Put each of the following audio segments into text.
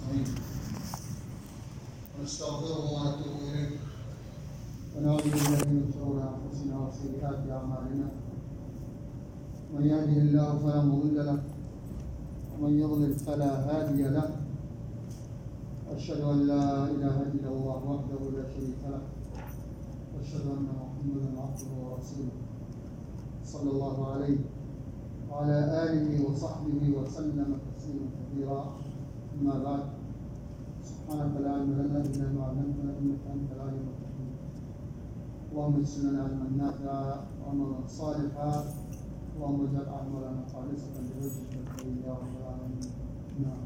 نستعين ونستغفره ونتوب إليه ونعوذ بالله من شرور أنفسنا وسيئات أعمالنا من يهده الله فلا مضل له ومن يضلل فلا هادي له أشهد أن لا إله إلا الله وحده لا شريك له وأشهد أن محمدا عبده ورسوله صلى الله عليه وعلى آله وصحبه وسلم تسليما كثيرا. أما بعد، سبحانك لا علم لنا إلا ما علمتنا إنك أنت العليم الحكيم. اللهم اجعل لنا علما نافعا وعملا صالحا، اللهم اجعل أعمالنا خالصة لوجهك الكريم يا رب العالمين. نعم.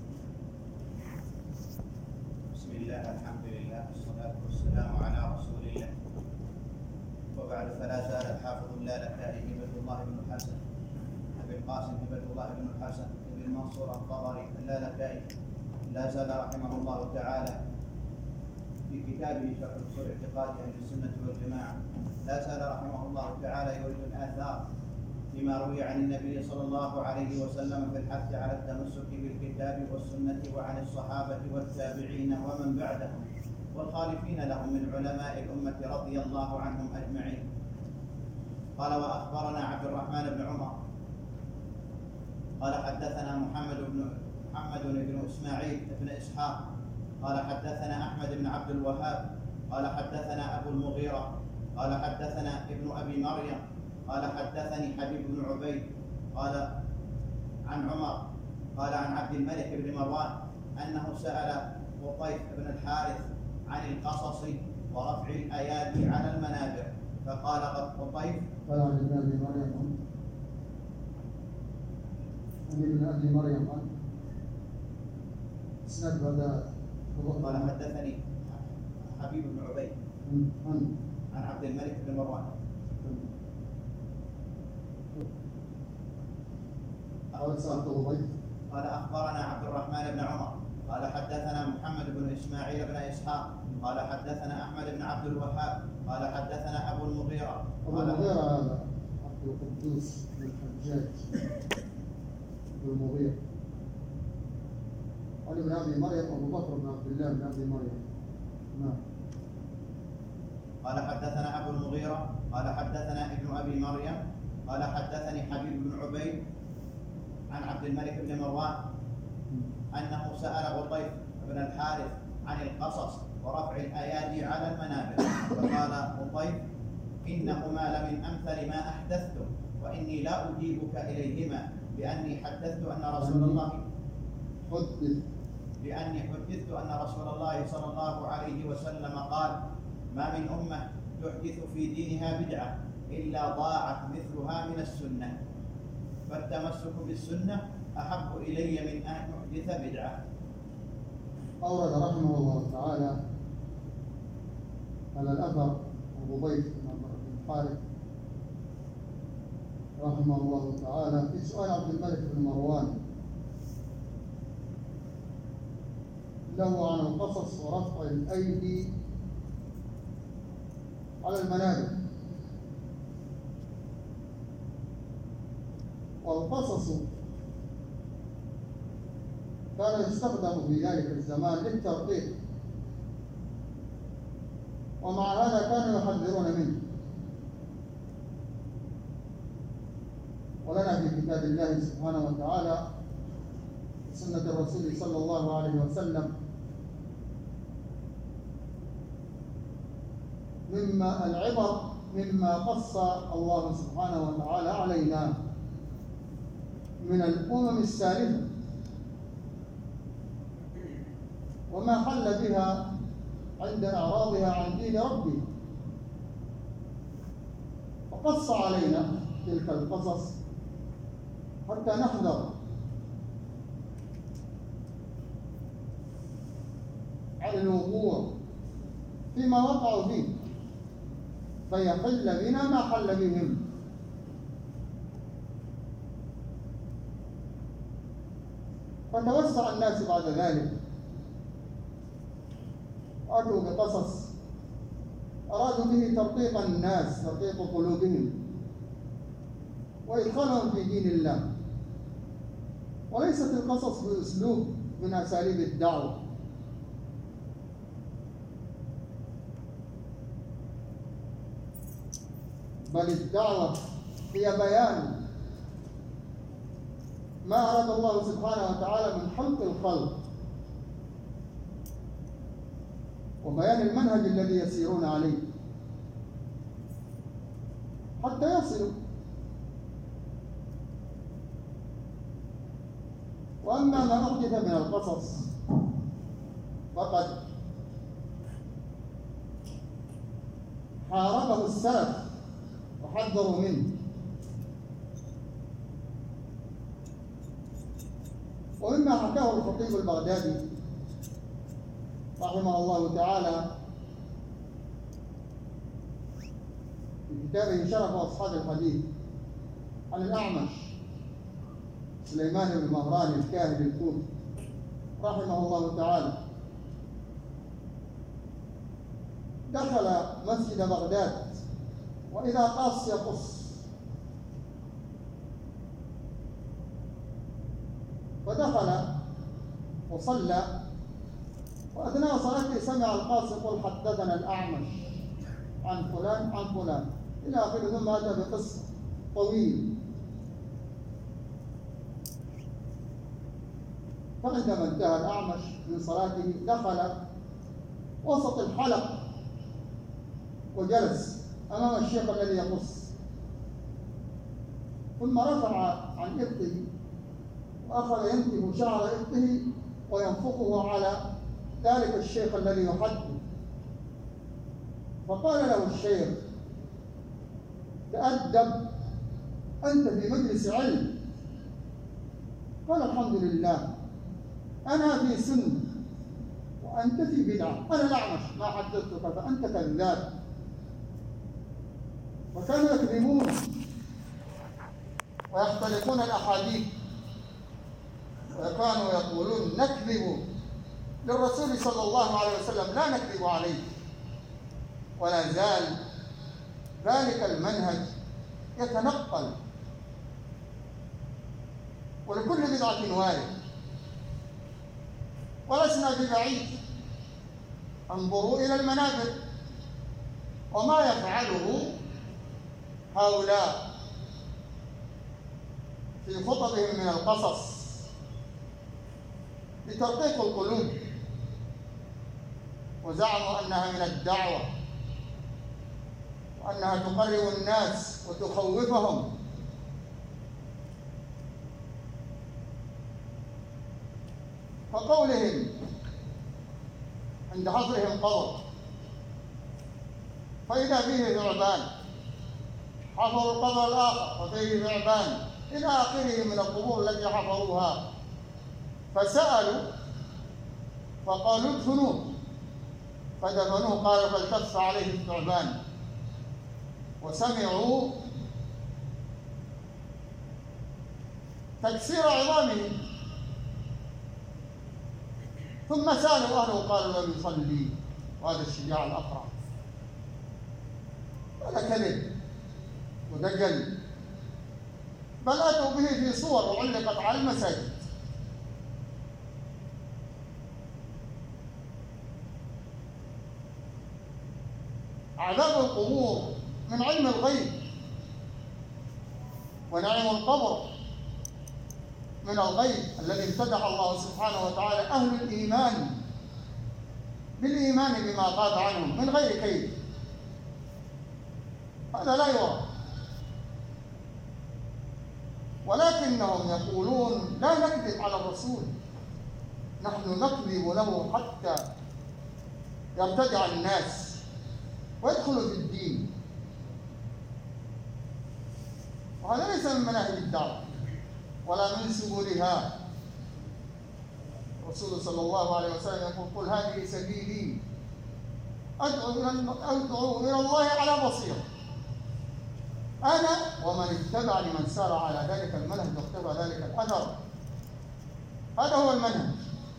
بسم الله، الحمد لله، والصلاة والسلام على رسول الله. وبعد، فلا زال الحافظ اللالكائي هبة الله بن الحسن أبي القاسم هبة الله بن الحسن بن منصور الطبري اللالكائي لا زال رحمه الله تعالى في كتابه شرح اصول اعتقاد اهل السنة والجماعة، لا زال رحمه الله تعالى يورد الآثار فيما روي عن النبي صلى الله عليه وسلم في الحث على التمسك بالكتاب والسنة وعن الصحابة والتابعين ومن بعدهم والخالفين لهم من علماء الأمة رضي الله عنهم أجمعين. قال: وأخبرنا عبد الرحمن بن عمر قال حدثنا محمد بن إسماعيل بن إسحاق قال حدثنا أحمد بن عبد الوهاب قال حدثنا أبو المغيرة قال حدثنا ابن أبي مريم قال حدثني حبيب بن عبيد قال عن عمر قال عن عبد الملك بن مروان أنه سأل قطيف بن الحارث عن القصص ورفع الأيادي على المنابر، فقال قطيف: قال عن ابن أبي مريم ابن أبي مريم اسناد هذا. قال حدثني حبيب بن عبيد عن عبد الملك بن مروان. قال أخبرنا عبد الرحمن بن عمر قال حدثنا محمد بن إسماعيل بن إسحاق قال حدثنا أحمد بن عبد الوهاب قال حدثنا أبو المغيرة. أبو المغيرة هذا عبد القدوس بن الحجاج أبو المغيرة. قال ابن أبي مريم أبو بكر بن عبد الله بن أبي مريم. نعم. قال حدثنا أبو المغيرة قال حدثنا ابن أبي مريم قال حدثني حبيب بن عبيد عن عبد الملك بن مروان أنه سأل قطيف بن الحارث عن القصص ورفع الأيادي على المنابر، فقال قطيف: إنهما لمن أمثل ما أحدثته، وإني لا أجيبك إليهما بأني حدثت أن رسول الله صلى الله عليه وسلم قال: ما من أمة تحدث في دينها بدعة إلا ضاعت مثلها من السنة، فالتمسك بالسنة أحب إلي من أن أحدث بدعة. أورد رحمه الله تعالى على الأثر أبو ضيف بن الحارث رحمه الله تعالى في سؤال عبد الملك بن مروان له عن القصص ورفع الأيدي على المنابر. والقصص كان يستخدم في ذلك الزمان للترقيق، ومع هذا كانوا يحذرون منه. ولنا في كتاب الله سبحانه وتعالى سنة الرسول صلى الله عليه وسلم مما العبر مما قص الله سبحانه وتعالى علينا من الأمم السالفة وما حل بها عند إعراضها عن دين ربه، وقص علينا تلك القصص حتى نحذر عن الوقوع فيما وقعوا فيه، فيحل بنا ما حل بهم. فتوسع الناس بعد ذلك وأتوا بقصص أرادوا به ترقيق الناس، ترقيق قلوبهم وإدخالهم في دين الله. وليست القصص بأسلوب من أساليب الدعوة، بل الدعوة هي بيان ما أراد الله سبحانه وتعالى من خلق الخلق، وبيان المنهج الذي يسيرون عليه حتى يصلوا. وأما ما أحدث من القصص فقد حاربه السلف وحذروا منه، ومما حكاه الخطيب البغدادي رحمه الله تعالى في كتابه شرف أصحاب الحديث عن الأعمش سليمان بن مهران الكاهن الكوفي رحمه الله تعالى، دخل مسجد بغداد وإذا قاص يقص، فدخل وصلى، وأثناء صلاته سمع القاص يقول حدثنا الأعمش عن فلان عن فلان إلى آخره، ثم أتى بقصة طويل. فعندما انتهى الأعمش من صلاته دخل وسط الحلقة وجلس أمام الشيخ الذي يقص، ثم رفع عن إبطه وأخذ ينتف شعر إبطه وينفخه على ذلك الشيخ الذي يحدث. فقال له الشيخ تأدب، أنت في مجلس علم. قال الحمد لله، أنا في سن وأنت في بدعة، أنا الأعمش ما حدثتك فأنت كذاب. وكانوا يكذبون ويختلقون الأحاديث، وكانوا يقولون نكذب للرسول صلى الله عليه وسلم لا نكذب عليه. ولا زال ذلك المنهج يتنقل، ولكل بدعة وارد، ولسنا ببعيد. انظروا إلى المنابر وما يفعله هؤلاء في خطبهم من القصص لترقيق القلوب، وزعموا أنها من الدعوة وأنها تقرب الناس وتخوفهم. فقولهم عند حفرهم قبر فإذا فيه ثعبان، حفروا القبر الآخر ففيه ثعبان، إلى آخره من القبور التي حفروها. فسألوا فقالوا ادفنوه، فدفنوه، قالوا فالتف عليه الثعبان، وسمعوا تكسير عظامه. ثم سألوا أهله قالوا لم يصلي، وهذا الشجاع الأقرع. هذا كذب ودجل، بل أتوا به في صور وعلقت على المساجد. عذاب القبور من علم الغيب، ونعيم القبر من الغيب الذي امتدح الله سبحانه وتعالى أهل الإيمان بالإيمان بما غاب عنهم من غير كيف. هذا لا يرى، ولكنهم يقولون لا نكذب على الرسول، نحن نكذب له حتى يرتدع الناس ويدخلوا في الدين. وهذا ليس من مناهج الدعوة ولا من سبلها. الرسول صلى الله عليه وسلم يقول قل هذه سبيلي أدعو إلى الله على بصيرة، أنا ومن اتبعني من سار على ذلك المنهج واقتفى ذلك الأثر. هذا هو المنهج.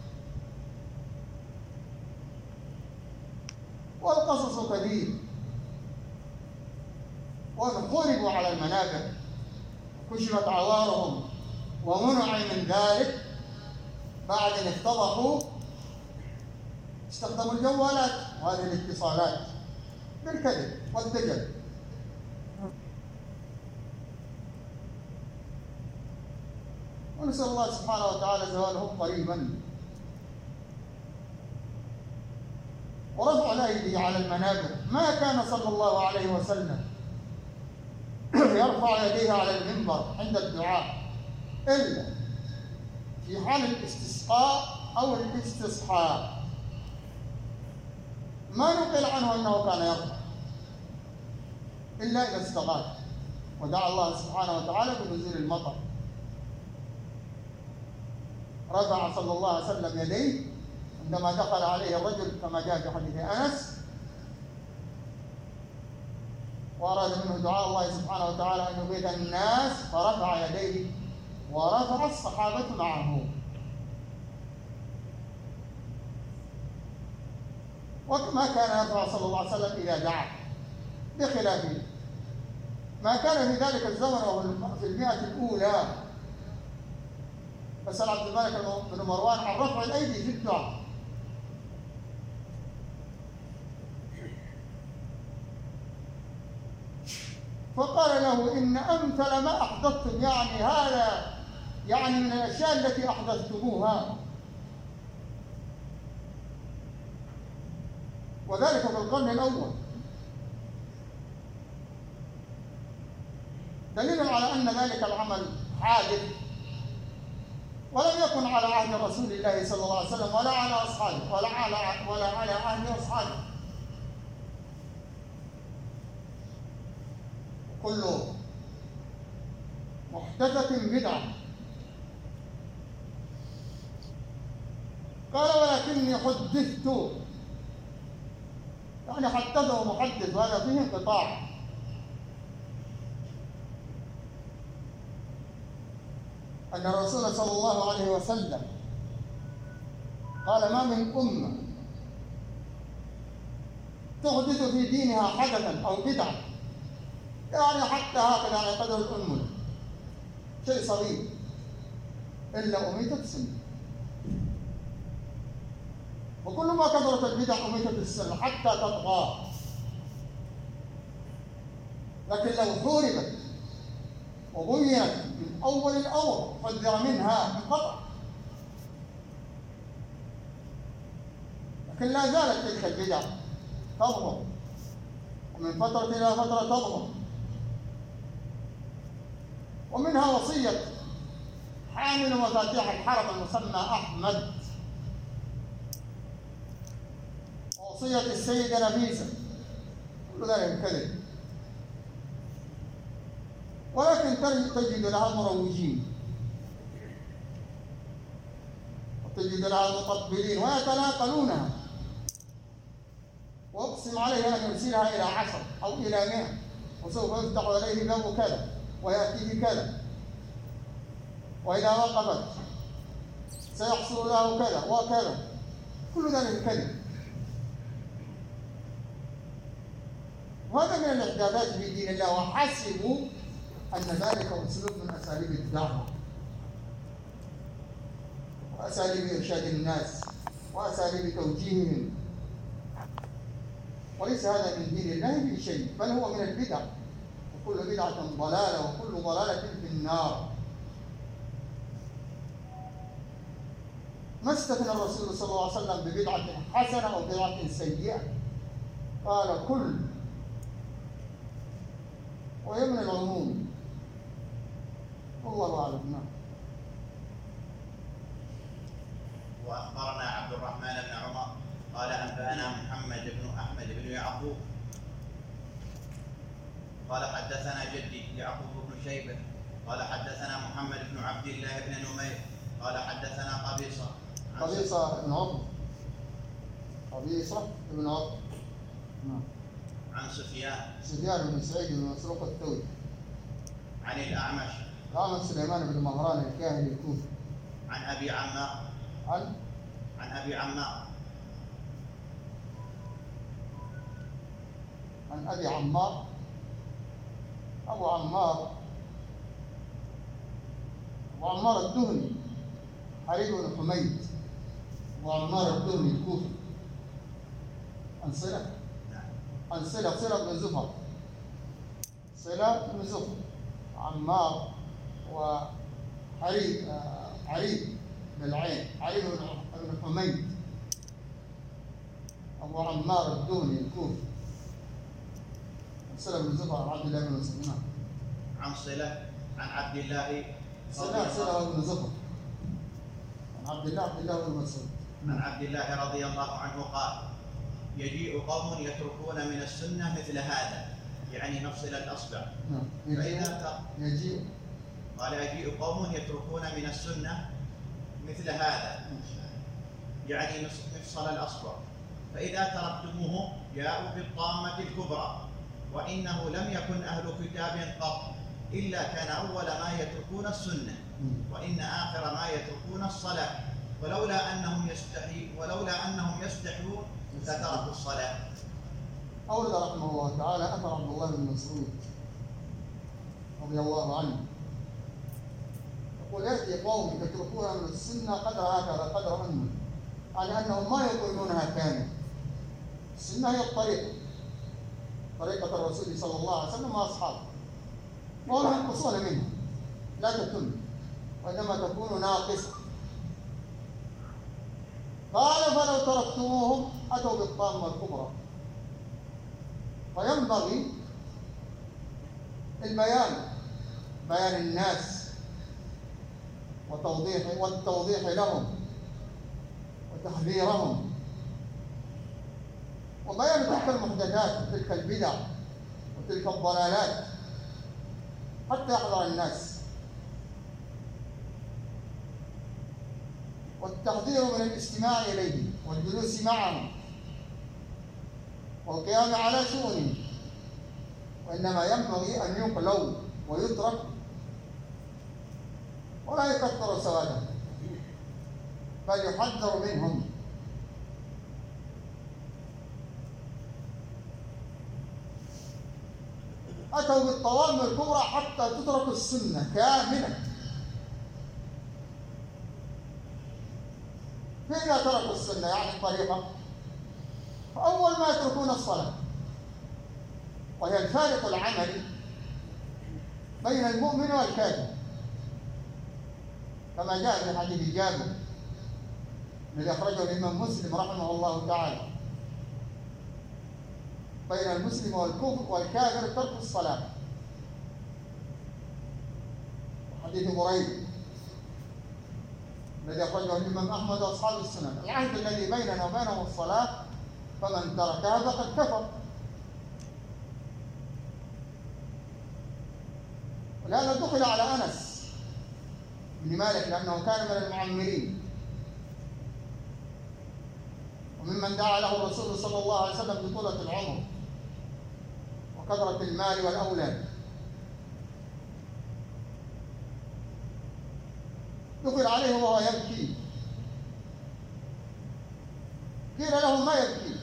والقصص كثير، وقربوا على المنابر كشفت عوارهم ومنع من ذلك، بعد أن افتضحوا استخدموا الجوالات وهذه الاتصالات بالكذب والدجل. ونسأل الله سبحانه وتعالى زوالهم قريبا. ورفع الأيدي على المنابر، ما كان صلى الله عليه وسلم يرفع يديه على المنبر عند الدعاء إلا في حال الاستسقاء أو الاستصحاء، ما نقل عنه أنه كان يرفع إلا إذا استغاث ودعا الله سبحانه وتعالى بنزول المطر. رفع صلى الله عليه وسلم يديه عندما دخل عليه الرجل كما جاء في حديث أنس وأراد منه دعاء الله سبحانه وتعالى أن يغيث الناس فرفع يديه ورفع الصحابة معه. وما كان يرفع صلى الله عليه وسلم إذا دعا، بخلاف ما كان في ذلك الزمن وهو في المئة الأولى. فسأل عبد الملك بن مروان عن رفع الأيدي في الدعاء، فقال له إن أمثل ما أحدثتم، يعني هذا يعني من الأشياء التي أحدثتموها، وذلك في القرن الأول، دليل على أن ذلك العمل حادث ولم يكن على عهد رسول الله صلى الله عليه وسلم ولا على أصحابه ولا على عهد أصحابه. كل محدثة بدعة. قال ولكني حدثت، يعني حدثه محدث وهذا فيه انقطاع. أن الرسول صلى الله عليه وسلم قال ما من أمة تحدث في دينها حدثا أو بدعة، يعني حتى هكذا على قدر الأنملة شيء صغير، إلا أميتت سنة. وكل ما كثرت البدع أميتت السنة حتى تطغى. لكن لو حوربت وبينت من أول الأمر حذر منها انقطع. لكن لا زالت تلك البدع تظهر، ومن فترة إلى فترة تظهر. ومنها وصية حامل مفاتيح الحرم المسمى أحمد، ووصية السيدة نفيسة، كل ذلك كذب. ولكن تجد لها مروجين وتجد لها مطبلين ويتناقلونها، وأقسم عليه أن يرسلها إلى 10 أو إلى 100 وسوف يفتح عليه باب كذا ويأتيه كذا، وإذا وقفت سيحصل له كذا وكذا، كل ذلك كذب. وهذا من الإحداثات في دين الله، وحسبوا أن ذلك أسلوب من أساليب الدعوة وأساليب إرشاد الناس وأساليب توجيههم، وليس هذا من دين الله في شيء، بل هو من البدع، وكل بدعة ضلالة وكل ضلالة في النار. ما استثنى الرسول صلى الله عليه وسلم ببدعة حسنة أو بدعة سيئة، قال كل، ويمن العموم. والله أعلم. نعم. وأخبرنا عبد الرحمن بن عمر قال أنبأنا محمد بن أحمد بن يعقوب قال حدثنا جدي يعقوب بن شيبة قال حدثنا محمد بن عبد الله بن نمير قال حدثنا قبيصة بن عطب. قبيصة بن عطب. نعم. عن سفيان بن سعيد بن مسروق الثوري. عن الأعمش سليمان بن مهران الكاهلي الكوفي. عن أبي عمار عن أبي عمار. أبو عمار الدهني حريب بن حميد وعمار الدهني الكوفي عن صلة صلة بن زفر، صلة بن زفر، عمار وحريب حريب بالعين، حريب بن حميد أبو عمار الدهني الكوفي عن صلة بن زفر عن عبد الله بن مسعود. عن صلة عن عبد الله صلة بن زفر عن عبد الله بن مسعود. عن عبد الله رضي الله عنه قال: يجيء قوم يتركون من السنة مثل هذا، يعني مفصل الأصبع. يجيء قوم يتركون من السنة مثل هذا، يعني مفصل الأصبع، فإذا تركتموه جاءوا بالطامة الكبرى، وإنه لم يكن أهل كتاب قط إلا كان أول ما يتركون السنة، وإن آخر ما يتركون الصلاة، ولولا أنهم يستحيون لتركوا الصلاة. أورد رحمه الله تعالى أثر عبد الله بن مسعود رضي الله عنه يقول: يأتي قوم يتركون من السنة قدر هكذا، قدر أنه، يعني أنهم ما يقولونها كامل. السنة هي طريقة الرسول صلى الله عليه وسلم وأصحابه، وهم ينقصون منها، لا تتم، وإنما تكون ناقصة. قال: فلو تركتموهم أتوا بالطامة الكبرى. وينبغي بيان الناس والتوضيح لهم وتحذيرهم، وبيان تلك المحدثات وتلك البدع وتلك الضلالات حتى يحذر الناس، والتحذير من الاستماع إليه والجلوس معهم والقيام على شؤونه، وإنما ينبغي أن يقلوا ويترك ولا يكثر سوادهم، بل يحذر منهم. أتوا بالطوامع الكبرى حتى تترك السنة كاملة. فإذا تركوا السنة يعني الطريقة، فأول ما يتركون الصلاة، وهي الفارق العملي بين المؤمن والكافر، كما جاء في حديث جابر الذي أخرجه الإمام مسلم رحمه الله تعالى: بين المسلم والكافر ترك الصلاة. حديث بريدة الذي أخرجه الإمام أحمد وأصحاب السنن: العهد الذي بيننا وبينهم الصلاة، فمن تركها فقد كفر. ولهذا دخل على أنس بن مالك لأنه كان من المعمرين وممن دعا له الرسول صلى الله عليه وسلم بطولة العمر وكثرة المال والأولاد. دخل عليه وهو يبكي، قيل له: ما يبكي؟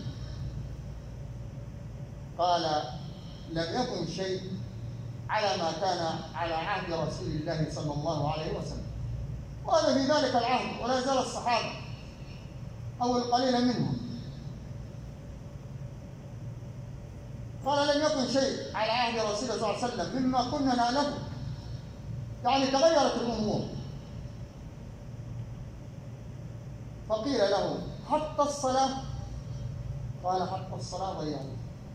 قال: لم يكن شيء على ما كان على عهد رسول الله صلى الله عليه وسلم، وهذا في ذلك العهد، ولا زال الصحابة أو القليل منهم. قال: لم يكن شيء على عهد رسول الله صلى الله عليه وسلم مما كنا نعلمه، يعني تغيرت الأمور. فقيل له: حتى الصلاة؟ قال: حتى الصلاة ضيعوا.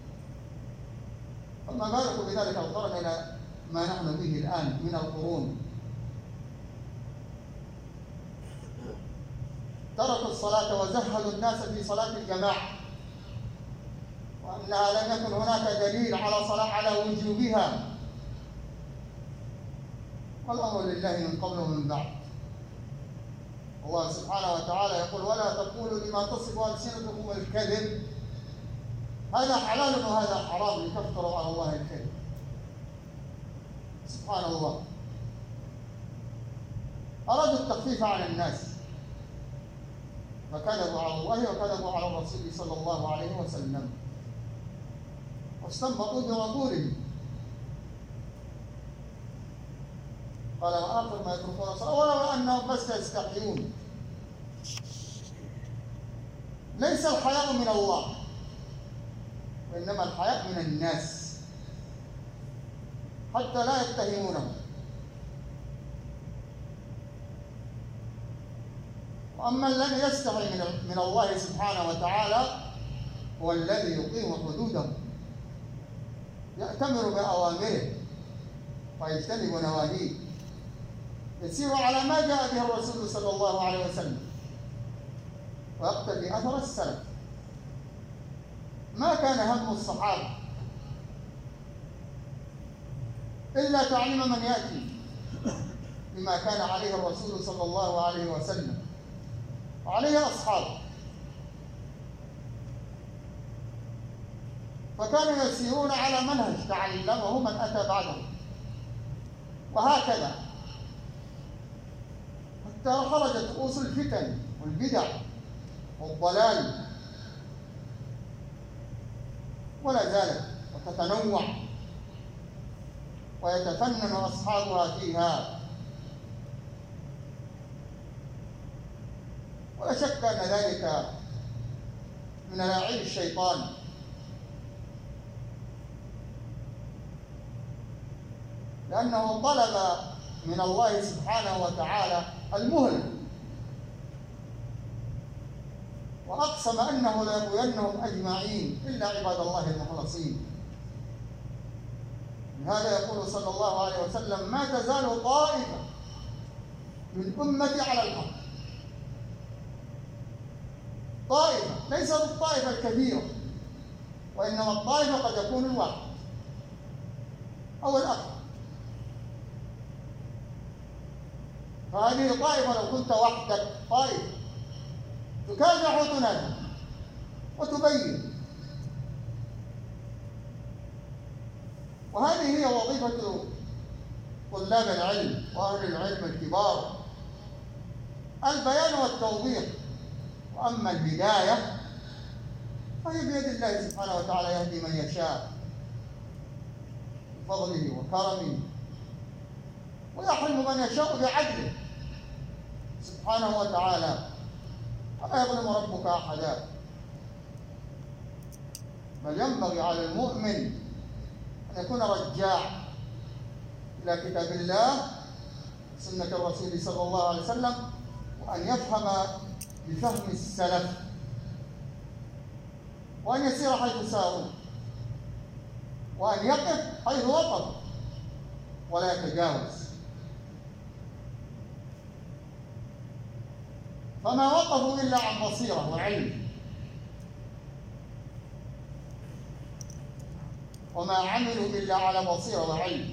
فما بالك بذلك القرن إلى ما نحن به الآن من القرون. تركوا الصلاة وزهدوا الناس في صلاة الجماعة، وأنها لم يكن هناك دليل على وجوبها، والأمر لله من قبل ومن بعد. الله سبحانه وتعالى يقول: ولا تقولوا لما تصف ألسنتكم الكذب، هذا حلال وهذا حرام لتفتروا على الله الكذب. سبحان الله. أرادوا التخفيف على الناس فكذبوا على الله وكذبوا على الرسول صلى الله عليه وسلم واستنبطوا بعقولهم. قال: وآخر ما يتركون الصلاة ولو أنهم بس يستحيون ليس الحياء من الله، وإنما الحياء من الناس حتى لا يتهمونه. وأما الذي يستحي من الله سبحانه وتعالى هو الذي يقيم حدوده، يأتمر بأوامره ويجتنب نواهيه، يسير على ما جاء به الرسول صلى الله عليه وسلم ويقتدي أثر السلف. ما كان هم الصحابة إلا تعليم من يأتي بما كان عليه الرسول صلى الله عليه وسلم وعليه أصحابه، فكانوا يسيرون على منهج تعلمه من أتى بعدهم، وهكذا حتى خرجت رؤوس الفتن والبدع والضلال ولا زالت وتتنوع ويتفنن أصحابها فيها. ولا شك أن ذلك من لاعب الشيطان، لأنه طلب من الله سبحانه وتعالى المهلة، وأقسم أنه ليغوينهم أجمعين إلا عباد الله المخلصين. لهذا يقول صلى الله عليه وسلم: ما تزال طائفة من أمتي على الحق. طائفة ليست الطائفة الكثيرة، وإنما الطائفة قد يكون الواحد أو الأكثر. فهذه طائفة لو كنت وحدك، طائفة تكافح وتنادي وتبين، وهذه هي وظيفة طلاب العلم وأهل العلم الكبار، البيان والتوضيح. وأما الهداية فهي بيد الله سبحانه وتعالى، يهدي من يشاء بفضله وكرمه، ويحرم من يشاء بعدله سبحانه وتعالى، ولا يظلم ربك أحدا. بل ينبغي على المؤمن أن يكون رجاع إلى كتاب الله سنة الرسول صلى الله عليه وسلم، وأن يفهم بفهم السلف، وأن يسير حيث ساروا، وأن يقف حيث وقف ولا يتجاوز. فما وقفوا إلا عن بصيرة وعلم، وما عملوا إلا على بصيرة وعلم.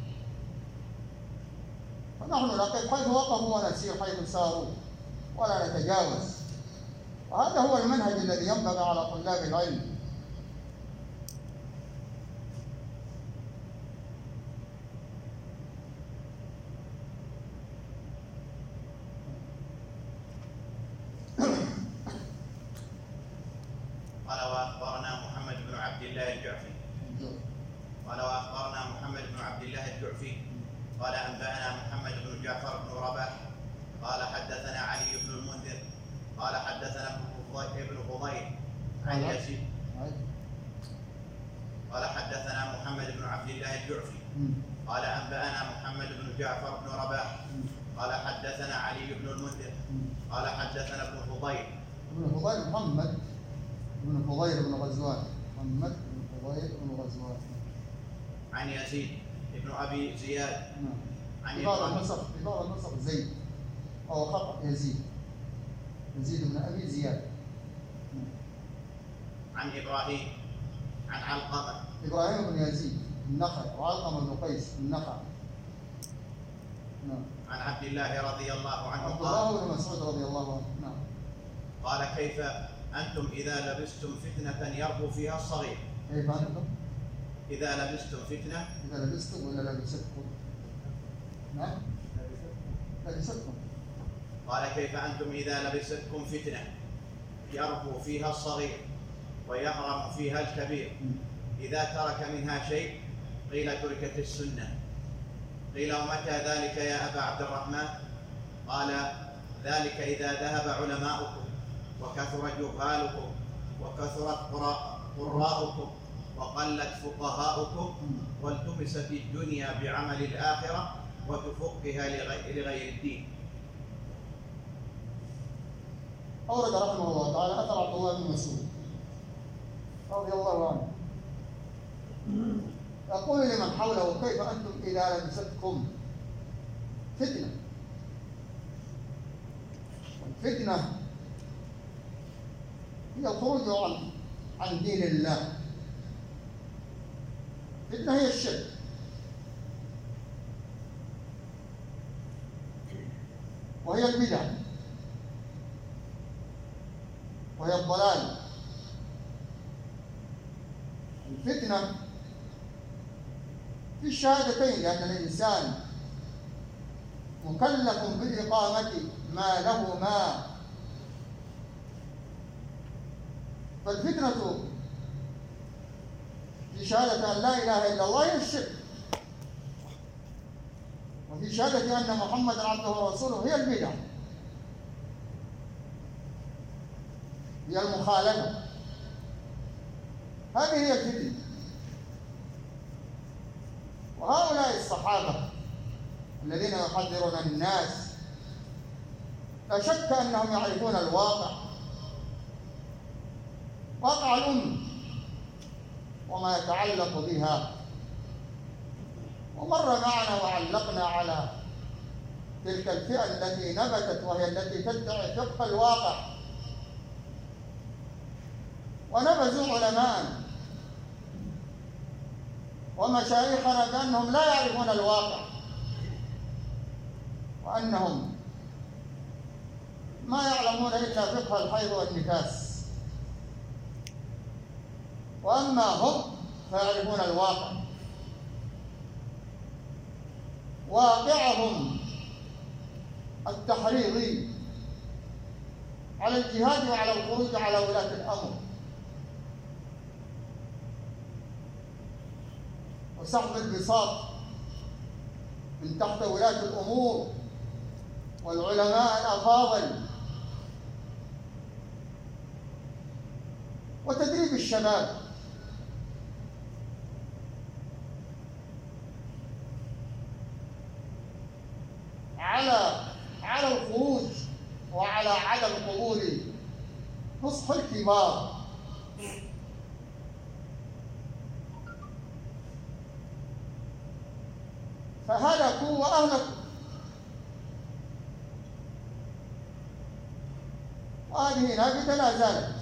فنحن نقف حيث وقفوا ونسير حيث ساروا ولا نتجاوز، وهذا هو المنهج الذي ينبغي على طلاب العلم. قال وأخبرنا محمد بن عبد الله الجعفي قال أنبأنا محمد بن جعفر بن رباح قال حدثنا علي بن المنذر قال حدثنا ابن فضيل عن يزيد قال حدثنا محمد بن عبد الله الجعفي قال أنبأنا محمد بن جعفر بن رباح قال حدثنا علي بن المنذر قال حدثنا ابن فضيل محمد بن فضيل بن غزوان محمد بن فضيل بن غزوان عن يزيد ابن أبي زياد عن عبارة النصر زيد أو خطأ يزيد بن أبي زياد عن إبراهيم عن علقمة إبراهيم بن يزيد النخعي وعلقمة بن قيس النخعي عن عبد الله رضي الله عنه عبد الله بن مسعود رضي الله عنه قال كيف أنتم إذا لبستم فتنة يربو فيها الصغير؟ كيف أنتم؟ إذا لبستم فتنة؟ إذا لبستم ولا لبستكم؟ نعم؟ لبستكم. قال كيف أنتم إذا لبستكم فتنة يربو فيها الصغير ويهرم فيها الكبير، إذا ترك منها شيء قيل تركت السنة. قيل ومتى ذلك يا أبا عبد الرحمن؟ قال ذلك إذا ذهب علماؤكم وكثر جهالكم وكثرت قراءكم وقلت فقهاؤكم والتمست الدنيا بعمل الآخرة وتفكها لغير الدين. أورد رحمه الله تعالى أثر عبد الله بن مسعود رضي الله عنه يقول لمن حوله: كيف أنتم إذا لبستكم فتنة؟ والفتنة هي الخروج عن دين الله. الفتنة هي الشرك، وهي البدع، وهي الضلال. الفتنة في الشهادتين، لأن الإنسان مكلف بإقامة ما لهما، فالفتنة في شهادة أن لا إله إلا الله هي الشرك، وفي شهادة أن محمدا عبده ورسوله هي البدع، هي المخالفة. هذه هي الفتنة. وهؤلاء الصحابة الذين يحذرون الناس لا شك أنهم يعرفون الواقع، واقع الأمة وما يتعلق بها، ومر معنا وعلقنا على تلك الفئة التي نبتت وهي التي تدعي فقه الواقع، ونبذوا علماء ومشايخنا بأنهم لا يعرفون الواقع، وأنهم ما يعلمون إلا فقه الحيض والنفاس، وأما هم فيعرفون الواقع. واقعهم التحريضي على الجهاد وعلى الخروج على ولاة الأمر وسحب البساط من تحت ولاة الأمور والعلماء الأفاضل، وتدريب الشباب على الخروج وعلى عدم قبول نصح الكبار. فهلكوا وأهلكوا، وهذه نابتة لا زالت.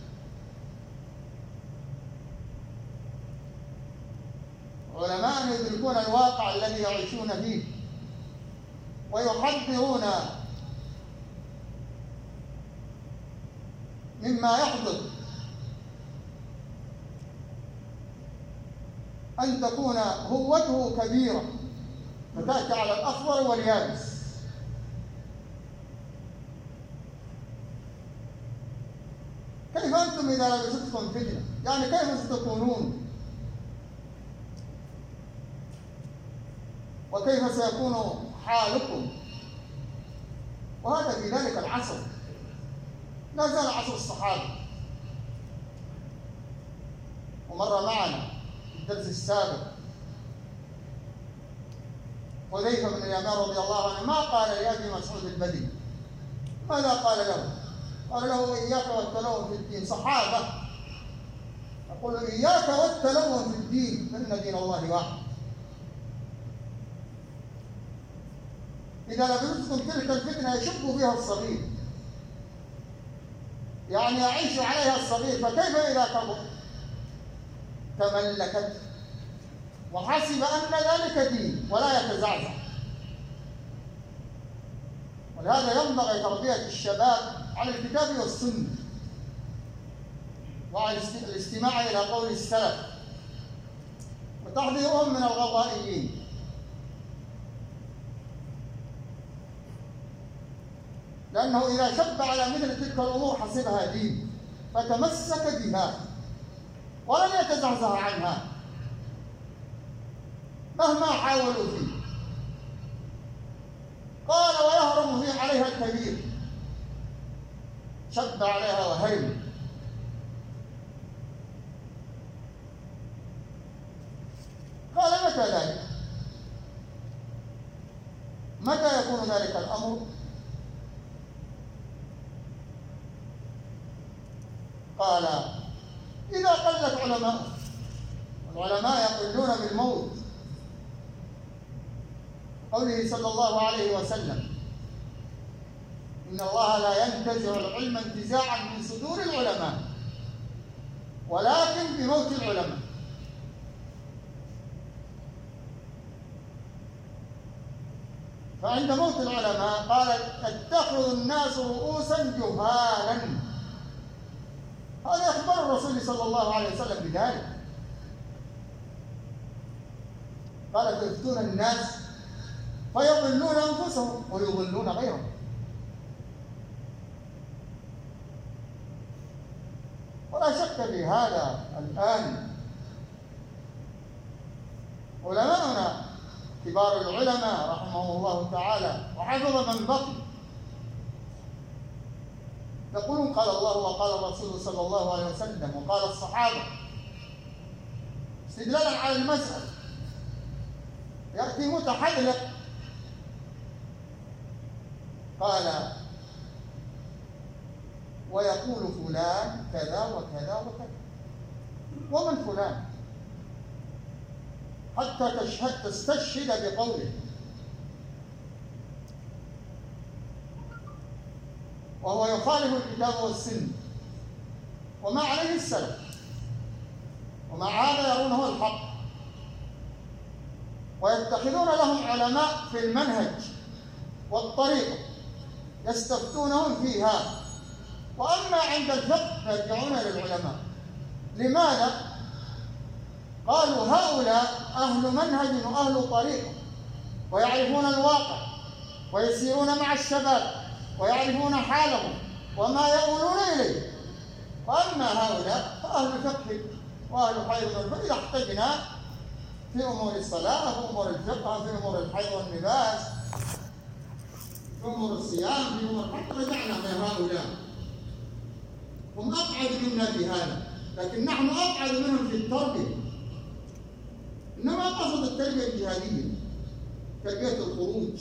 علماء يدركون الواقع الذي يعيشون فيه ويحذرون مما يحدث، أن تكون هوته كبيرة فتأتي على الأخضر واليابس. كيف أنتم إذا لبستكم فتنة؟ يعني كيف ستكونون؟ وكيف سيكون حالكم؟ وهذا في ذلك العصر، لا زال عصر الصحابة. ومر معنا في الدرس السابق حذيفة بن اليمان رضي الله عنه ما قال لأبي مسعود البدري، ماذا قال له؟ قال له: إياك والتلون في الدين. صحابة يقول: إياك والتلون في الدين فإن دين الله واحد. إذا لبستم تلك الفتنة يشب بها الصغير، يعني يعيش عليها الصغير، فكيف إذا كبر؟ تملكت وحسب أن ذلك دين ولا يتزعزع. ولهذا ينبغي تربية الشباب على الكتاب والسنة وعلى الاستماع إلى قول السلف وتحذيرهم من الغضائيين. لأنه إذا شب على مثل تلك الأمور حسبها دين فتمسك بها ولن يتزعزع عنها مهما حاولوا فيه. قال: ويهرم فيه عليها الكبير. شب عليها وهرم. قال: متى ذلك؟ متى يكون ذلك الأمر؟ قال: إذا قلت علماء. العلماء يقولون بالموت، قوله صلى الله عليه وسلم: إن الله لا ينتزع العلم انتزاعا من صدور العلماء ولكن بموت العلماء. فعند موت العلماء قال: اتخذ الناس رؤوسا جهالا. هذا أخبر الرسول صلى الله عليه وسلم بذلك. قال: تفتون الناس فيضلون أنفسهم ويضلون غيرهم. ولا شك في هذا. الآن علماؤنا كبار العلماء رحمهم الله تعالى وحفظ من بقي يقولون: قال الله وقال الرسول صلى الله عليه وسلم وقال الصحابة، استدلالا على المسألة. يأتي متحدث قال: ويقول فلان كذا وكذا وكذا. ومن فلان؟ حتى تستشهد بقوله. وهو يخالف الكتاب والسنة وما عليه السلف، ومع هذا يرونه الحق، ويتخذون لهم علماء في المنهج والطريقة يستفتونهم فيها. وأما عند الفقه يرجعون للعلماء. لماذا؟ قالوا: هؤلاء أهل منهج وأهل طريقة ويعرفون الواقع ويسيرون مع الشباب ويعرفون حالهم وما يؤولون إليه. وأما هؤلاء فأهل فقه وأهل حيض. فإذا احتجنا في أمور الصلاة، في أمور الفقه، في أمور الحيض والنفاس، في أمور الصيام، في أمور الحق، رجعنا لهؤلاء. هم أبعد منا في هذا، لكن نحن أبعد منهم في التربية. إنما قصد التربية الجهادية، تربية الخروج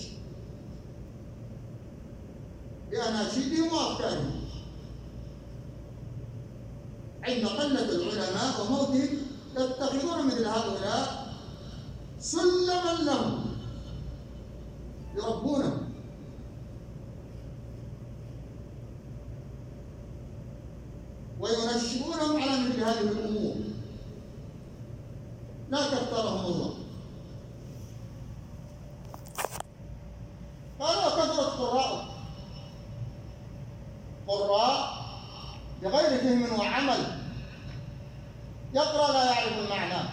بأناشيدهم وأفكارهم. عند قلة العلماء وموتهم يتخذون مثل هؤلاء سلما لهم يربونهم. وينشئونهم على مثل هذه الأمور. لا كفرهم الله. قال: وكثرت قراء بغير فهم وعمل، يقرأ لا يعرف المعنى.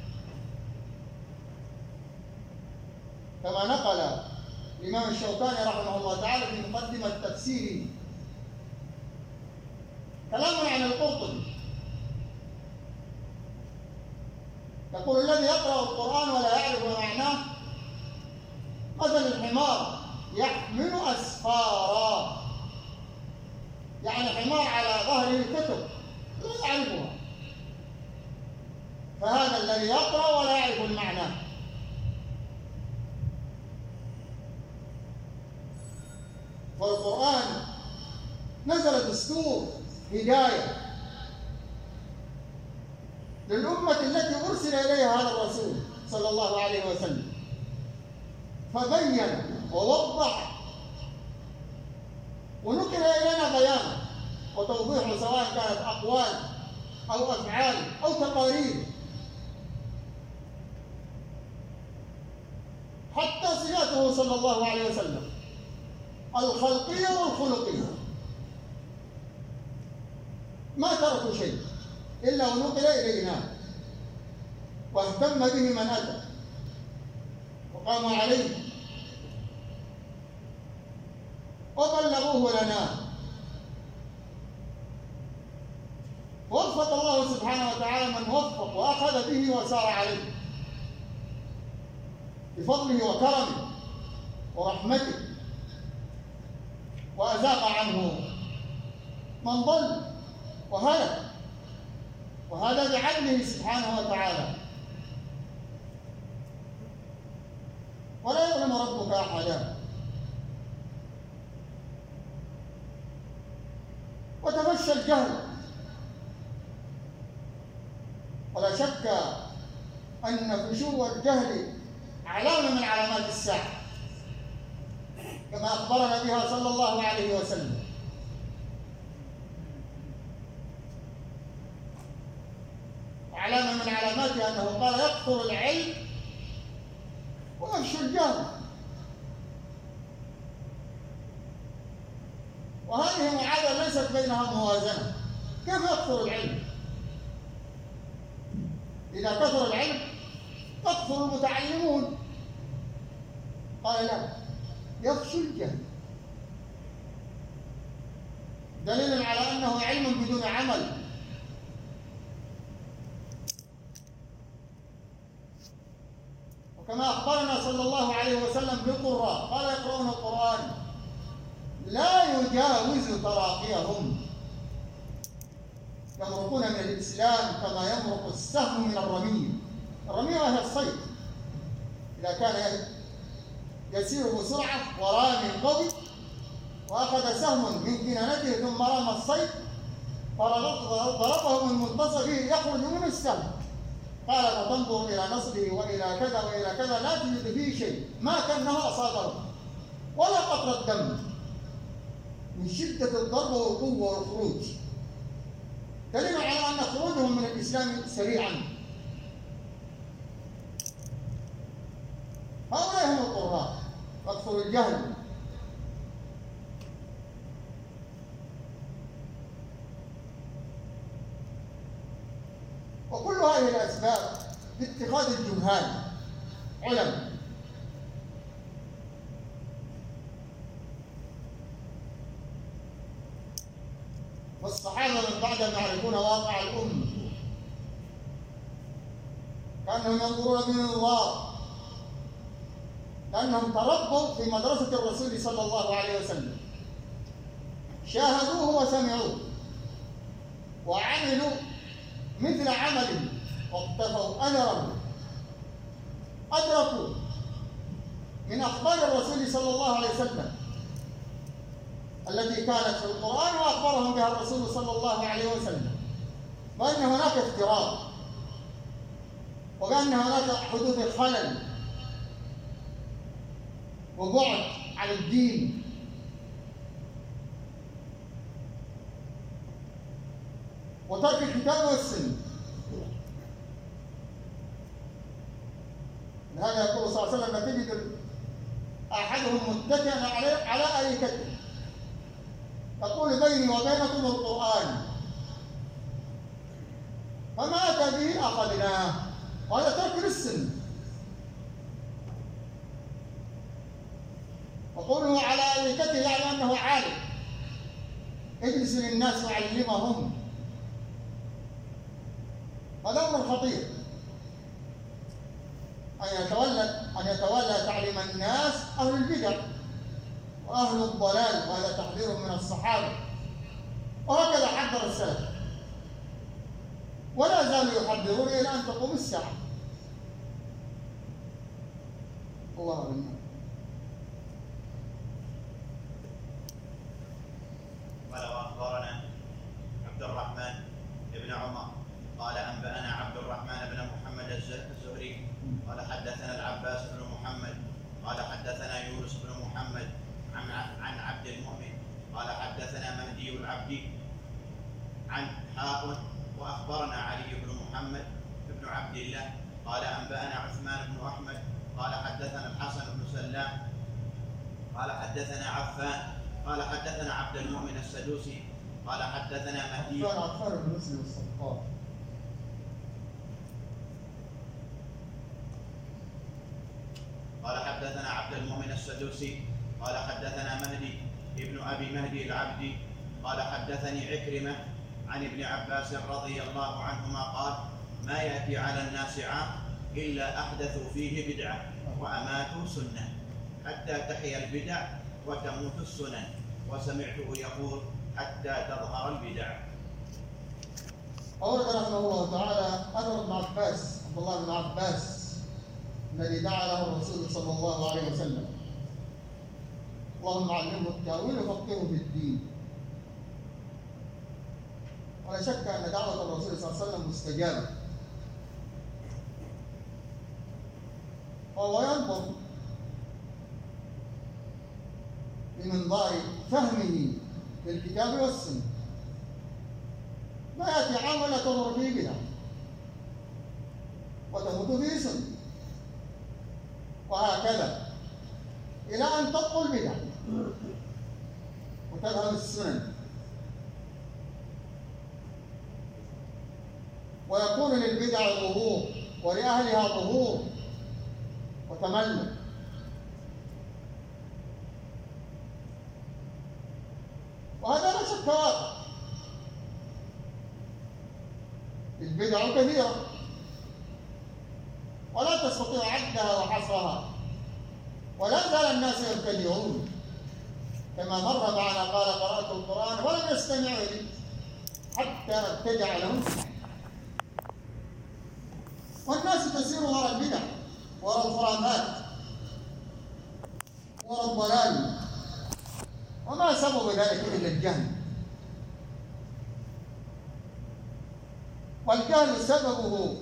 كما نقل الإمام الشوكاني رحمه الله تعالى في مقدمة تفسيره كلاما عن القرطبي، يقول: الذي يقرأ القرآن ولا يعرف معناه مثل الحمار يحمل أسفارا. يعني حمار على ظهره كتب لا يعرفها. فهذا الذي يقرأ ولا يعرف المعنى. فالقرآن نزل دستور هداية للأمة التي أرسل إليها هذا الرسول صلى الله عليه وسلم، فبين ووضح ونقل إلينا بيانا وتوضيحه، سواء كانت أقوال أو أفعال أو تقارير، حتى صفاته صلى الله عليه وسلم الخلقية والخلقية ما تركوا شيء إلا ونقل إلينا، واهتم به من أتى وقاموا عليه وبلغوه لنا. وفق الله سبحانه وتعالى من وفق وأخذ به وسار عليه بفضله وكرمه ورحمته، وأزاق عنه من ضل وهلك، وهذا بعدله سبحانه وتعالى. ولا يظلم ربك أحدا. وتفشى الجهل، ولا شك أن فشو الجهل علامة من علامات الساعة، كما أخبرنا بها صلى الله عليه وسلم. علامة من علاماتها أنه قال يكثر العلم ويفشو الجهل. وهذه معادلة ليست بينها موازنة. كيف يكثر العلم؟ إذا كثر العلم تكثر المتعلمون. قال لا، يفشو الجهل، دليل على أنه علم بدون عمل. وكما أخبرنا صلى الله عليه وسلم بالقراء قال يقرؤون القرآن لا يجاوز تراقيهم، يمرقون من الإسلام كما يمرق السهم من الرمية. الرمية هي الصيد، إذا كان يسير بسرعة ورامي قوي وأخذ سهم من كنانته ثم رمى الصيد فضربه من منتصفه يخرج من السهم. قال فتنظر إلى نصبه وإلى كذا وإلى كذا لا تجد فيه شيء، ما كأنه أصابه ولا قطرة دم من شدة الضرب والقوة والخروج، دليل على أن خروجهم من الإسلام سريعا. هؤلاء هم القراء، يكثر الجهل. وكل هذه الأسباب باتخاذ الجهال علم. والصحابة من بعد أن يعرفون واقع الأمة كأنهم ينظرون من الله، لأنهم تربوا في مدرسة الرسول صلى الله عليه وسلم، شاهدوه وسمعوه وعملوا مثل عمله واقتفوا أثره، أدركوا من أخبار الرسول صلى الله عليه وسلم التي كانت في القرآن وأخبرهم بها الرسول صلى الله عليه وسلم، وأن هناك افتراض، وبأن هناك حدوث خلل وبعد عن الدين. وترك الكتاب والسنة. لهذا يقول صلى الله عليه وسلم تجد أحدهم متكئا على أريكته يقول بيني وبينكم القرآن، فما أتى به أخذناه. وهذا ترك للسنة. وقوله على أريكته يعني أنه عالم يجلس للناس ويعلمهم، هذا أمر خطير. أن يتولى تعليم الناس أهل البدع وأهل الضلال، وهذا تحذير من الصحابة، وهكذا حذر السلف، ولا زالوا يحذرون إلى أن تقوم الساعة. الله أعلم. ولو أخبرنا عبد الرحمن بن عمر قال أنبأنا عبد الرحمن بن محمد الزهري قال حدثنا العباس بن محمد قال حدثنا يونس بن محمد عن عبد المؤمن قال حدثنا مهدي العبدي عن حاء وأخبرنا علي بن محمد بن عبد الله قال أنبأنا عثمان بن أحمد قال حدثنا الحسن بن سلام قال حدثنا عفان قال حدثنا عبد المؤمن السدوسي قال حدثنا مهدي عفان بن مسلم الصفار قال حدثنا عبد المؤمن السدوسي قال حدثنا مهدي ابن أبي مهدي العبدي قال حدثني عكرمة عن ابن عباس رضي الله عنهما قال ما يأتي على الناس عام إلا أحدثوا فيه بدعة وأماتوا سنة حتى تحيا البدع وتموت السنن. وسمعته يقول حتى تظهر البدع. أورد رحمه الله تعالى أثر ابن عباس، عبد الله بن عباس الذي دعا له الرسول صلى الله عليه وسلم: اللهم علمه التأويل وفقهه في الدين. ولا شك أن دعوة الرسول صلى الله عليه وسلم مستجابة، وهو ينظر بمنظار فهمه للكتاب والسنة، ما يأتي عام ولا تظهر فيه بدعة وتموت فيه سنة، وهكذا إلى أن تبطل بدعة وتذهب السنن، ويكون للبدع ظهور ولأهلها ظهور وتملك. وهذا لا شك واقع. البدع كثيرة ولا تستطيع عدها وحصرها، ولا زال الناس يبتدعون، كما مر معنا قال: قرأت القرآن ولم يستمعوا لي حتى ابتدع لهم. والناس تسير وراء البدع، وراء الخرافات، وراء الضلال، وما سبب ذلك إلا الجهل. والجهل سببه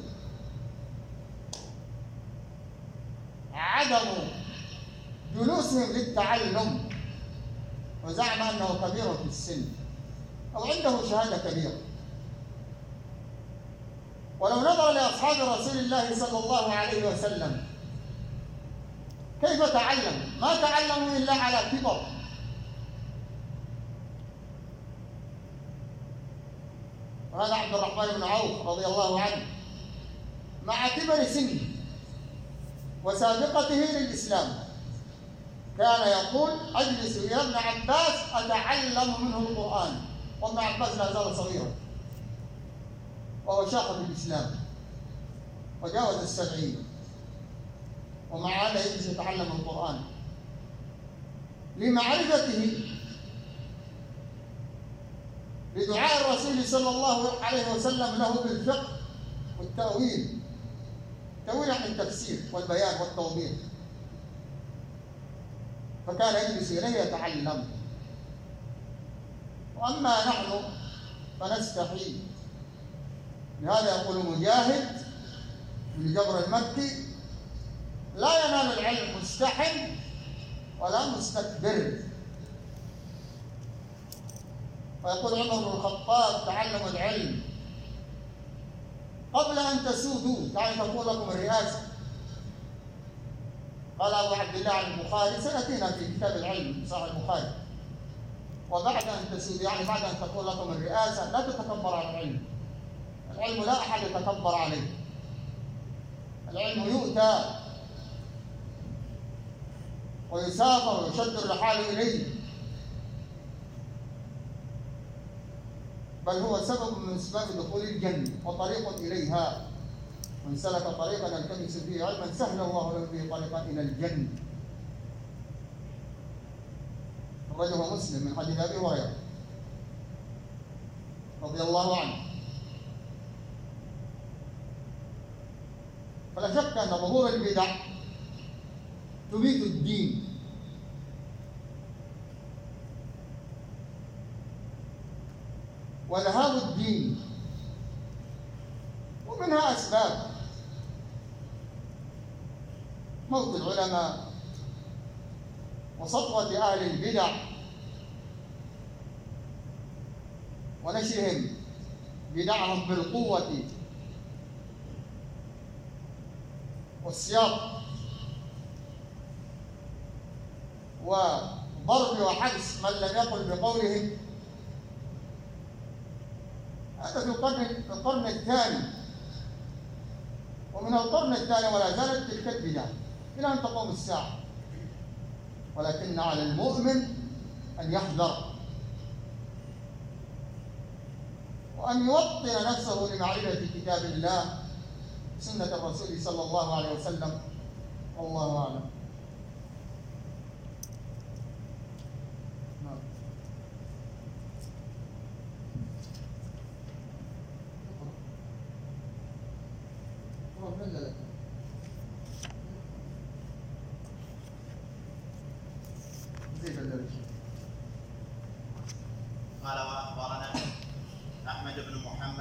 عدم جلوسهم للتعلم، وزعم أنه كبير في السن أو عنده شهادة كبيرة. ولو نظر لأصحاب رسول الله صلى الله عليه وسلم كيف تعلم، ما تعلموا إلا على كبر. وهذا عبد الرحمن بن عوف رضي الله عنه مع كبر سنه وسابقته للإسلام كان يقول: أجلس إلى ابن عباس أتعلم منه القرآن. وابن عباس لا زال صغيرا وهو شاخ في الإسلام وجاوز 70، ومع هذا يجلس يتعلم القرآن لمعرفته بدعاء الرسول صلى الله عليه وسلم له بالفقه والتأويل. التأويل يعني التفسير والبيان والتوضيح، فكان يجلس إليه يتعلم. وأما نحن فنستحي. لهذا يقول مجاهد بن جبر المكي: لا ينال العلم مستحن ولا مستكبر. ويقول عمر بن الخطاب: تعلموا العلم قبل أن تسودوا، يعني تكون لكم الرئاسة. قال أبو عبد الله عن البخاري: سنأتينا في كتاب العلم صحيح البخاري: وبعد أن تسودوا يعني بعد أن تكون لكم الرئاسة لا تتكبر على العلم. العلم لا أحد يتكبر عليه، العلم يؤتى ويسافر ويشد الرحال إليه، بل هو سبب من أسباب دخول الجنة وطريق إليها. من سلك طريقا يلتمس فيه علما سهل الله له به طريقا إلى الجنة. أخرجه مسلم من حديث أبي هريرة رضي الله عنه. فلا شك أن ظهور البدع تميت الدين، وذهاب الدين، ومنها أسباب: موت العلماء وسطوة أهل البدع ونشرهم بدعهم بالقوة والسياق وضرب وحبس من لم يقل بقولهم. هذا في القرن الثاني، ومن القرن الثاني ولا زالت تلك البدع إلى أن تقوم الساعة. ولكن على المؤمن أن يحذر وأن يوطن نفسه لمعرفة كتاب الله سنة الرسول صلى الله عليه وسلم. والله أعلم.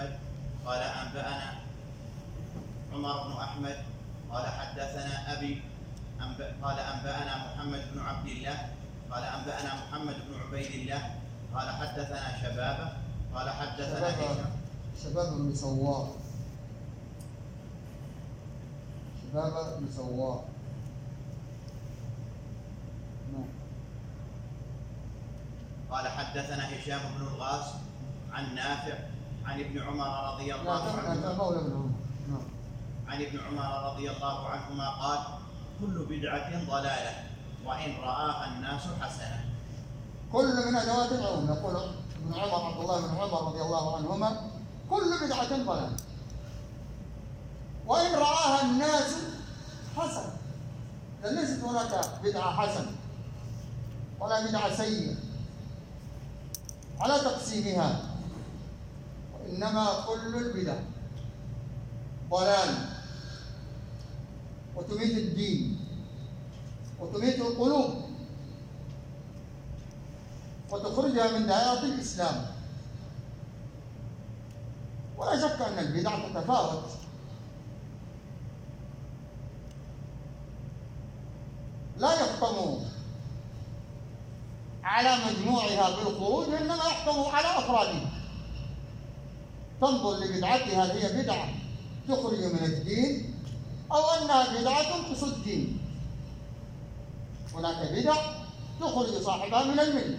محمد قال أنبأنا عمر بن أحمد قال حدثنا أبي قال أنبأنا محمد بن عبد الله قال أنبأنا محمد بن عبيد الله قال حدثنا شبابه قال حدثنا هشام. شباب بن سوار. شباب بن سوار. قال حدثنا هشام بن الغاز عن نافع عن ابن عمر رضي الله عنهما عن ابن عمر رضي الله عنهما قال كل بدعة ضلالة وإن رآها الناس حسنة. كل من أدوات العلم. يقول ابن عمر عبد الله بن عمر رضي الله عنهما كل بدعة ضلالة وإن رآها الناس حسنة. ليست هناك بدعة حسنة ولا بدعة سيئة على تقسيمها، وإنما كل البدع ضلال وتميت الدين وتميت القلوب وتخرجها من دائرة الإسلام. ولا شك أن البدع تتفاوت. لا يحكم على مجموعها بالخروج، وإنما يحكم على أفرادها. تنظر لبدعتها هل هي بدعة تخرج من الدين أو أنها بدعة تنقص الدين. هناك بدع تخرج صاحبها من الملة،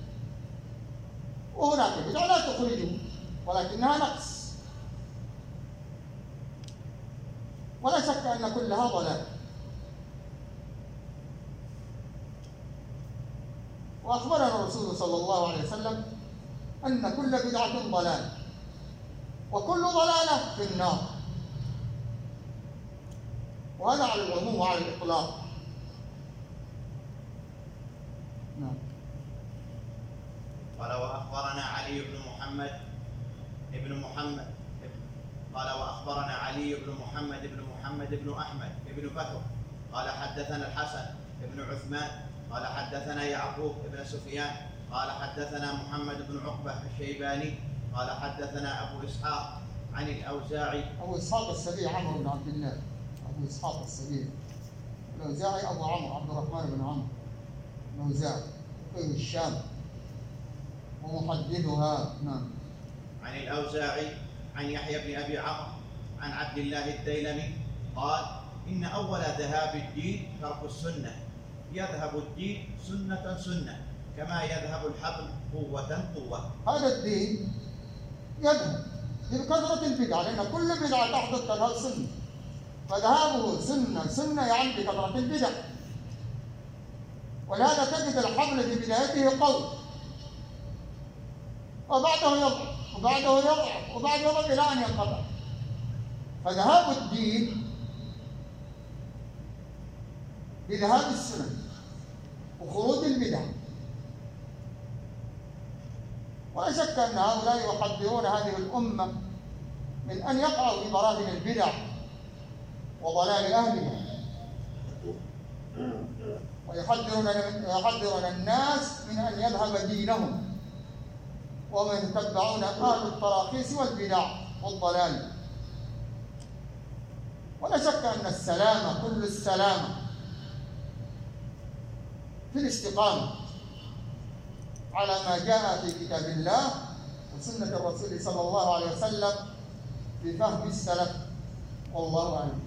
وهناك بدع لا تخرجه ولكنها نقص. ولا شك أن كلها ضلال. وأخبرنا الرسول صلى الله عليه وسلم أن كل بدعة ضلال وكل ضلالة في النار، وهذا على العموم وعلى الإطلاق. نعم. قال وأخبرنا علي بن محمد قال وأخبرنا علي بن محمد بن أحمد بن بكر قال حدثنا الحسن بن عثمان قال حدثنا يعقوب بن سفيان قال حدثنا محمد بن عقبة الشيباني قال حدثنا أبو إسحاق عن الأوزاعي. أبو إسحاق السبيعي عمرو بن عبد الله. أبو إسحاق السبيعي. الأوزاعي أبو عمرو عبد الرحمن بن عمرو الأوزاعي في الشام ومحدثها. نعم. عن الأوزاعي عن يحيى بن أبي عمرو عن عبد الله الديلمي قال إن أول ذهاب الدين ترك السنة، يذهب الدين سنة سنة كما يذهب الحبل قوة قوة. هذا الدين يذهب بكثرة البدع، لأن كل بدعة تحدث تذهب سنة، فذهابه سنة سنة يعني بكثرة البدع. ولهذا تجد الحبل في بدايته قوي وبعده يضعف وبعده يضعف وبعده يضعف إلى أن ينقطع. فذهاب الدين بذهاب السنن وخروج البدع. ولا شك أن هؤلاء يحذرون هذه الأمة من أن يقعوا في براثن البدع وضلال أهلها، ويحذرون الناس من أن يذهب دينهم ومن يتبعون أهل التراخيص والبدع والضلال. ولا شك أن السلامة كل السلامة في الاستقامة على ما جاء في كتاب الله وسنة الرسول صلى الله عليه وسلم بفهم السلف، والله أعلم.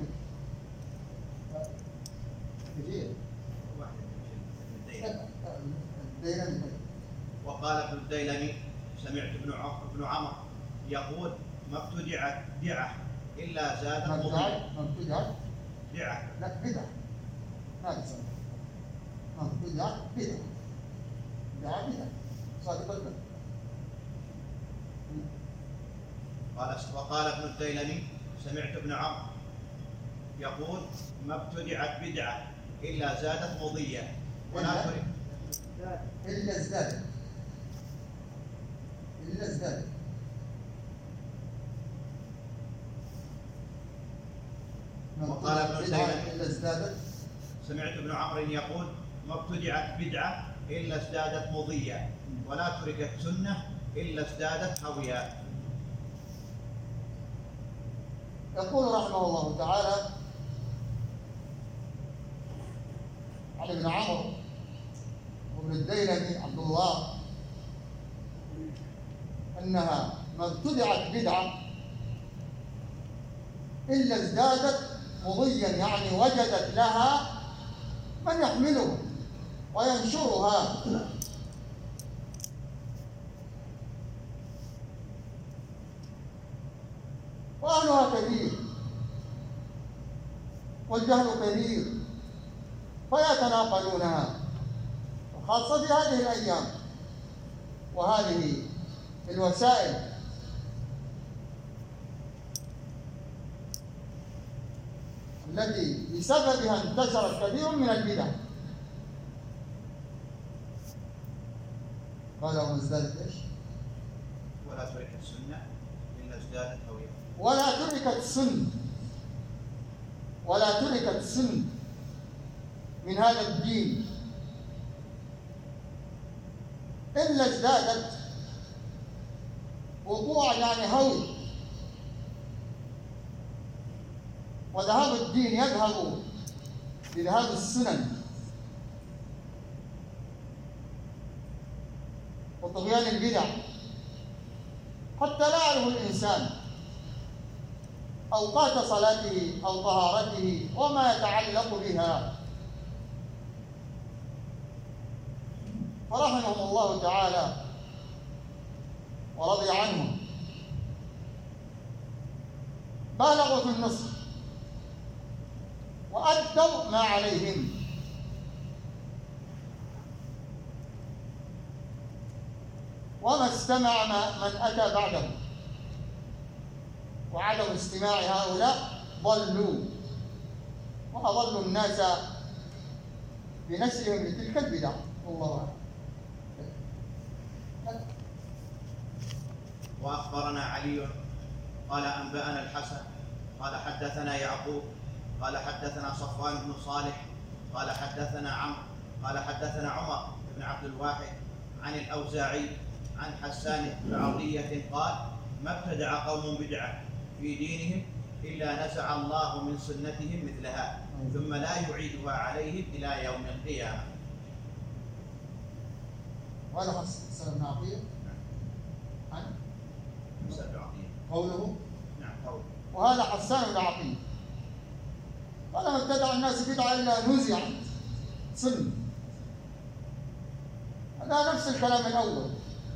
وقال ابن الديلمي سمعت ابن عمرو يقول ما ابتدعت بدعة إلا زادت مضية. ما ابتدعت بدعة لا بدعة هذا سمع. ما ابتدعت بدعة بدعة صادق البدع. وقال ابن الديلمي سمعت ابن عمرو يقول ما ابتدعت بدعة إلا زادت مضية ولا ترك إلا ازدادت وقال ابن الديلمي إلا ازدادت. سمعت ابن عمرو يقول ما ابتدعت بدعة إلا ازدادت مضية ولا تركت سنة إلا ازدادت هويا. نعم. إلا ازدادت. إلا ازدادت. نعم. إلا ازدادت. إلا ازدادت. نعم. إلا ازدادت. إلا ازدادت. نعم. إلا ازدادت. إلا ازدادت. نعم. إلا ازدادت. إلا ازدادت. ولا تركت سنة إلا ازدادت هويا. يقول رحمه الله تعالى عن ابن عمرو وابن الديلمي عبد الله أنها ما ابتدعت بدعة إلا ازدادت مضيا، يعني وجدت لها من يحملها وينشرها. وأهلها كثير والجهل كثير فيتناقلونها، وخاصة في هذه الأيام وهذه الوسائل التي بسببها انتشرت كثير من البدع. قال وما ازدادت ايش؟ ولا تركت السنة إلا ازدادت هوية. ولا تركت سن من هذا الدين إلا ازدادت وقوعا، يعني هوي. وذهاب الدين يذهب بذهاب السنن وطغيان البدع، حتى لا يعرف الإنسان أوقات صلاته أو طهارته وما يتعلق بها. فرحمهم الله تعالى ورضي عنهم بالغوا في النصح وأدوا ما عليهم، وما استمع من أتى بعدهم، وعدم استماع هؤلاء ضلوا وأضلوا الناس بنشرهم لتلك البدع. والله أعلم. وأخبرنا علي قال أنبأنا الحسن قال حدثنا يعقوب قال حدثنا صفوان بن صالح قال حدثنا عمرو قال حدثنا عمر بن عبد الواحد عن الأوزاعي عن حسان بن عطية قال ما ابتدع قوم بدعة في دينهم إلا نزع الله من سنتهم مثلها ثم لا يعيدها عليهم إلى يوم القيامة. وهذا حسان بن عطية عن حسان بن عطية قوله. نعم قوله. وهذا حسان بن عطية فلما ابتدع الناس بدعة إلا نزعت سنة. هذا نفس الكلام الأول،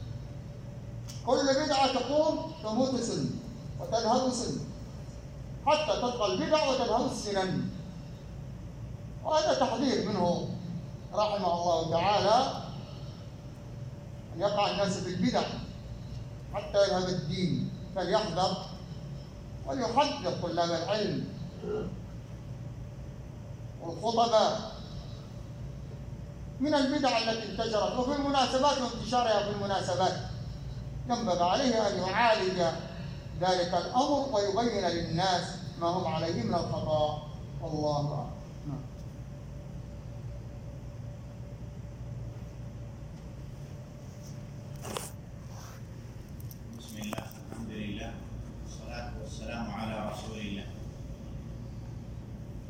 كل بدعة تقوم تموت سنة وتذهب سنة حتى تبقى البدع وتذهب السنن. وهذا تحذير منه رحمه الله تعالى أن يقع الناس في البدع حتى يذهب الدين، فليحذر وليحذر طلاب العلم والخطباء من البدع التي انتشرت وفي المناسبات وانتشارها في المناسبات. ينبغي عليه أن يعالج ذلك الأمر ويبين للناس ما هم عليه من الخطأ. والله أعلم.